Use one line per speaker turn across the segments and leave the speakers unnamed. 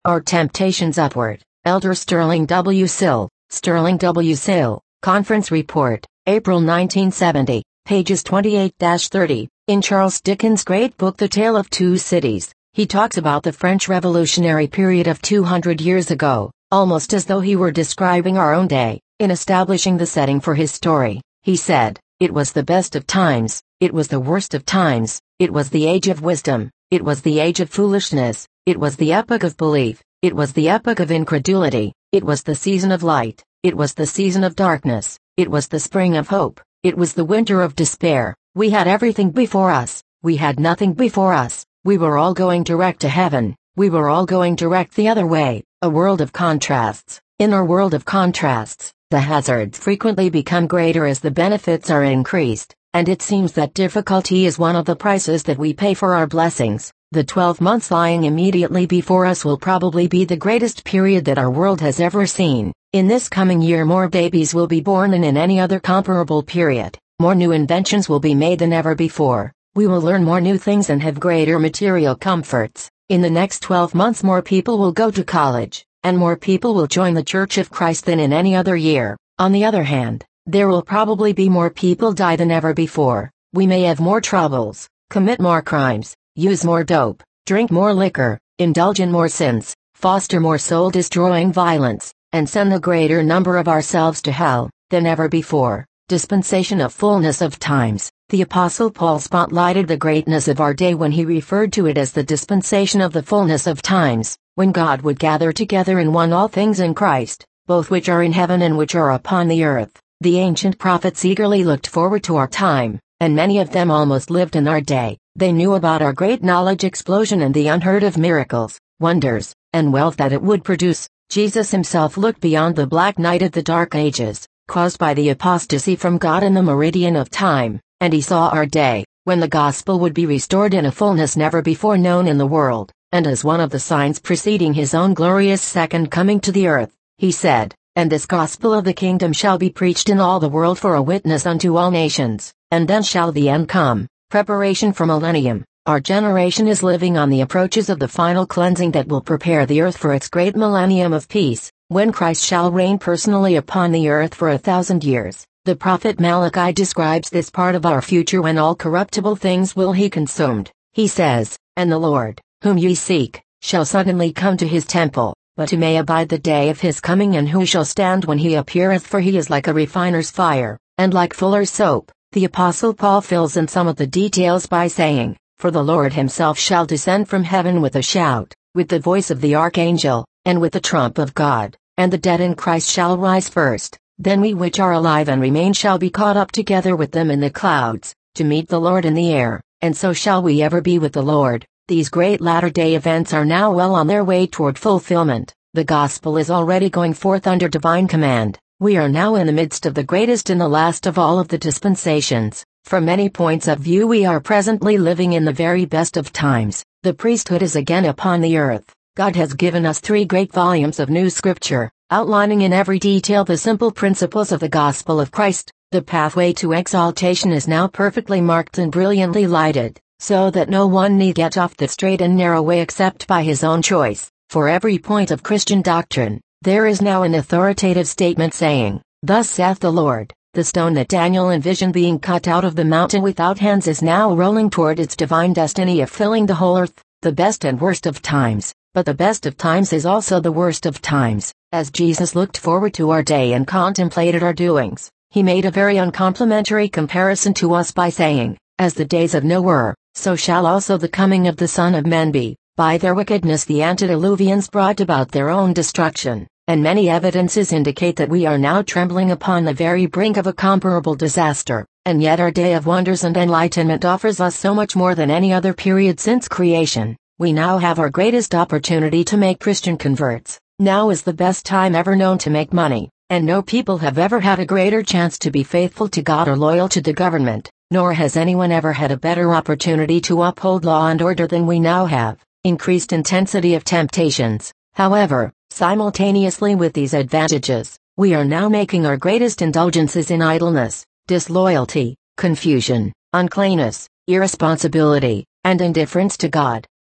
Are Temptations Upward? Elder Sterling W. Sill, Sterling W. Sill, Conference Report, April 1970, pages 28-30. In Charles Dickens' great book The Tale of Two Cities, he talks about the French Revolutionary period of 200 years ago, almost as though he were describing our own day. In establishing the setting for his story, he said, "It was the best of times, it was the worst of times, it was the age of wisdom, it was the age of foolishness, it was the epoch of belief, it was the epoch of incredulity, it was the season of light, it was the season of darkness, it was the spring of hope, it was the winter of despair. We had everything before us, we had nothing before us, we were all going direct to heaven, we were all going direct the other way, a world of contrasts. In our world of contrasts, the hazards frequently become greater as the benefits are increased, and it seems that difficulty is one of the prices that we pay for our blessings. The 12 months lying immediately before us will probably be the greatest period that our world has ever seen. In this coming year more babies will be born than in any other comparable period. More new inventions will be made than ever before. We will learn more new things and have greater material comforts. In the next 12 months more people will go to college, and more people will join the Church of Christ than in any other year. On the other hand, there will probably be more people die than ever before. We may have more troubles, commit more crimes, use more dope, drink more liquor, indulge in more sins, foster more soul-destroying violence, and send the greater number of ourselves to hell than ever before. Dispensation of fullness of times. The Apostle Paul spotlighted the greatness of our day when he referred to it as the dispensation of the fullness of times, when God would gather together in one all things in Christ, both which are in heaven and which are upon the earth. The ancient prophets eagerly looked forward to our time, and many of them almost lived in our day. They knew about our great knowledge explosion and the unheard of miracles, wonders, and wealth that it would produce. Jesus himself looked beyond the black night of the dark ages, caused by the apostasy from God in the meridian of time, and he saw our day, when the gospel would be restored in a fullness never before known in the world, and as one of the signs preceding his own glorious second coming to the earth, he said, "And this gospel of the kingdom shall be preached in all the world for a witness unto all nations, and then shall the end come." Preparation for millennium. Our generation is living on the approaches of the final cleansing that will prepare the earth for its great millennium of peace, when Christ shall reign personally upon the earth for 1,000 years. The prophet Malachi describes this part of our future when all corruptible things will he consumed. He says, "And the Lord, whom ye seek, shall suddenly come to his temple, but who may abide the day of his coming, and who shall stand when he appeareth, for he is like a refiner's fire, and like fuller's soap." The Apostle Paul fills in some of the details by saying, "For the Lord himself shall descend from heaven with a shout, with the voice of the archangel, and with the trump of God, and the dead in Christ shall rise first. Then we which are alive and remain shall be caught up together with them in the clouds, to meet the Lord in the air, and so shall we ever be with the Lord." These great latter-day events are now well on their way toward fulfillment. The gospel is already going forth under divine command. We are now in the midst of the greatest and the last of all of the dispensations. From many points of view we are presently living in the very best of times. The priesthood is again upon the earth. God has given us 3 great volumes of new scripture, outlining in every detail the simple principles of the gospel of Christ. The pathway to exaltation is now perfectly marked and brilliantly lighted, so that no one need get off the straight and narrow way except by his own choice. For every point of Christian doctrine, there is now an authoritative statement saying, "Thus saith the Lord." The stone that Daniel envisioned being cut out of the mountain without hands is now rolling toward its divine destiny of filling the whole earth. The best and worst of times. But the best of times is also the worst of times. As Jesus looked forward to our day and contemplated our doings, he made a very uncomplimentary comparison to us by saying, "As the days of Noah were, so shall also the coming of the Son of Man be." By their wickedness the antediluvians brought about their own destruction, and many evidences indicate that we are now trembling upon the very brink of a comparable disaster, and yet our day of wonders and enlightenment offers us so much more than any other period since creation. We now have our greatest opportunity to make Christian converts. Now is the best time ever known to make money, and no people have ever had a greater chance to be faithful to God or loyal to the government, nor has anyone ever had a better opportunity to uphold law and order than we now have. Increased intensity of temptations. However, simultaneously with these advantages, we are now making our greatest indulgences in idleness, disloyalty, confusion, uncleanness, irresponsibility, and indifference to God.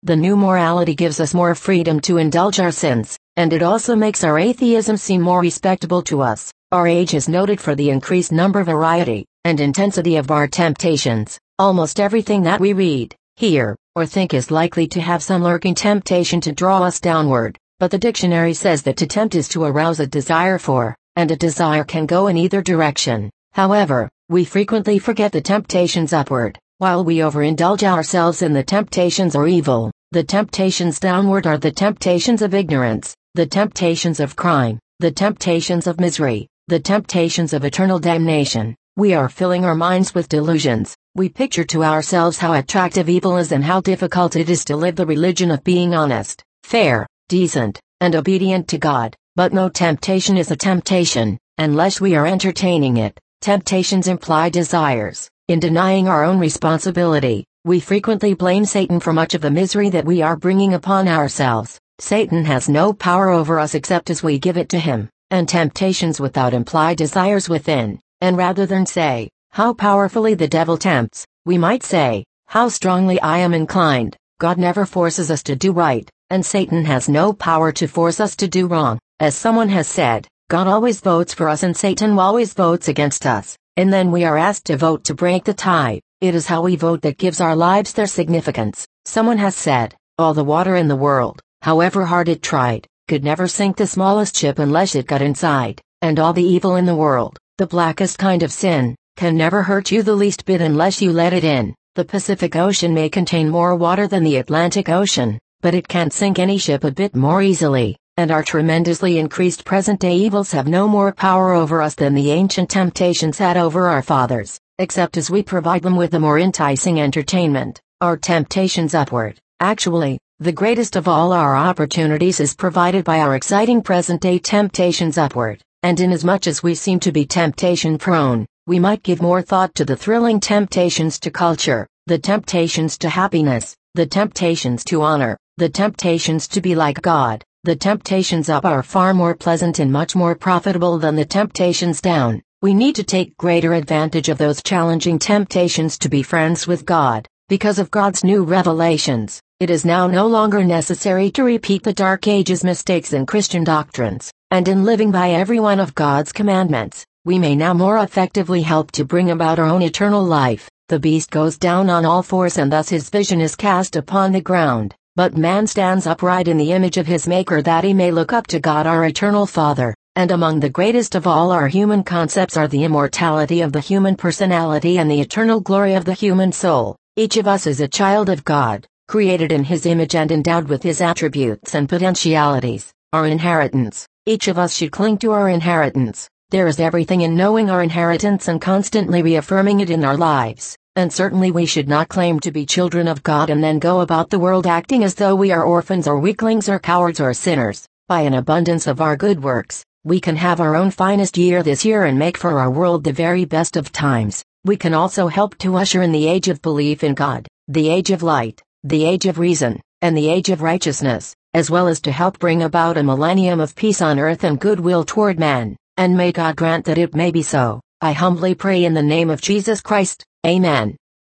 The new morality gives us more freedom to indulge our sins, and it also makes our atheism seem more respectable to us. Our age is noted for the increased number, variety, and intensity of our temptations. Almost everything that we read, hear, or think is likely to have some lurking temptation to draw us downward, but the dictionary says that to tempt is to arouse a desire for, and a desire can go in either direction. However, we frequently forget the temptations upward, while we overindulge ourselves in the temptations or evil. The temptations downward are the temptations of ignorance, the temptations of crime, the temptations of misery, the temptations of eternal damnation. We are filling our minds with delusions. We picture to ourselves how attractive evil is and how difficult it is to live the religion of being honest, fair, decent, and obedient to God. But no temptation is a temptation, unless we are entertaining it. Temptations imply desires. In denying our own responsibility, we frequently blame Satan for much of the misery that we are bringing upon ourselves. Satan has no power over us except as we give it to him, and temptations without imply desires within. And rather than say, how powerfully the devil tempts, we might say, how strongly I am inclined. God never forces us to do right, and Satan has no power to force us to do wrong. As someone has said, God always votes for us and Satan always votes against us, and then we are asked to vote to break the tie. It is how we vote that gives our lives their significance. Someone has said, all the water in the world, however hard it tried, could never sink the smallest ship unless it got inside, and all the evil in the world, the blackest kind of sin, can never hurt you the least bit unless you let it in. The Pacific Ocean may contain more water than the Atlantic Ocean, but it can't sink any ship a bit more easily, and our tremendously increased present-day evils have no more power over us than the ancient temptations had over our fathers, except as we provide them with a more enticing entertainment. Our temptations upward. Actually, the greatest of all our opportunities is provided by our exciting present-day temptations upward, and inasmuch as we seem to be temptation-prone, we might give more thought to the thrilling temptations to culture, the temptations to happiness, the temptations to honor, the temptations to be like God. The temptations up are far more pleasant and much more profitable than the temptations down. We need to take greater advantage of those challenging temptations to be friends with God. Because of God's new revelations, it is now no longer necessary to repeat the Dark Ages mistakes in Christian doctrines, and in living by every one of God's commandments, we may now more effectively help to bring about our own eternal life. The beast goes down on all fours and thus his vision is cast upon the ground, but man stands upright in the image of his Maker that he may look up to God our eternal Father. And among the greatest of all our human concepts are the immortality of the human personality and the eternal glory of the human soul. Each of us is a child of God, created in His image and endowed with His attributes and potentialities, our inheritance. Each of us should cling to our inheritance. There is everything in knowing our inheritance and constantly reaffirming it in our lives, and certainly we should not claim to be children of God and then go about the world acting as though we are orphans or weaklings or cowards or sinners. By an abundance of our good works, we can have our own finest year this year and make for our world the very best of times. We can also help to usher in the age of belief in God, the age of light, the age of reason, and the age of righteousness, as well as to help bring about a millennium of peace on earth and goodwill toward man, and may God grant that it may be so. I humbly pray in the name of Jesus Christ. Amen.